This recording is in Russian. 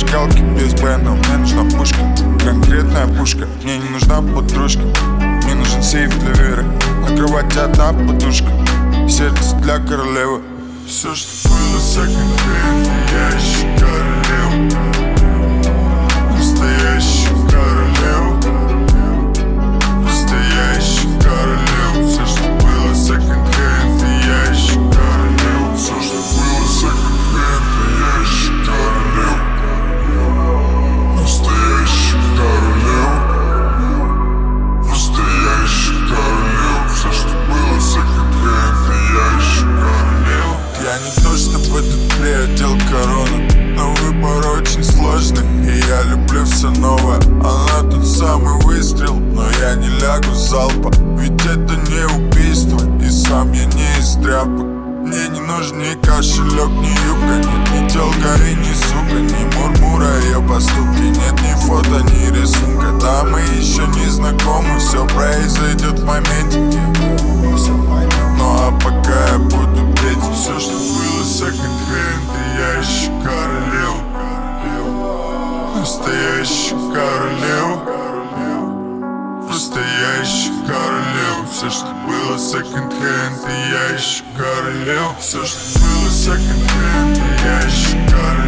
зажигалки без бенда. Мне нужна пушка, конкретная пушка. Мне не нужна подружка, мне нужен сейф для веры. На кровати одна подушка, сердце для королевы. Все, что было секонд-хенд, я ищу королеву. Настоящую королеву. Просто я ищу королеву. Все, что было секонд-хенд, я ищу королеву. Все, что было секонд-хенд, я ищу королеву. Настоящую королеву. Просто я ищу королеву. Все, что было секонд-хенд, я ищу королеву. Я не то чтобы тут приодел корону, но выбор очень сложный, и я люблю все новое. Она тут самый выстрел, но я не лягу с залпа. Ведь это не убийство, и сам я не из тряпок. Мне не нужен ни кошелек, ни юбка, нет ни тёлка и ни сука, ни мурмура ее поступки, нет ни фото, ни рисунка. Да, мы еще не знакомы, все произойдет в моменте. Ну а пока я буду петь все, что было секонд-хенд, и я ищу королеву. Настоящую королеву. Просто я ищу королеву. Все, что было секонд-хенд, и я ищу королеву. Все, что было секонд-хенд, и я ищу королеву.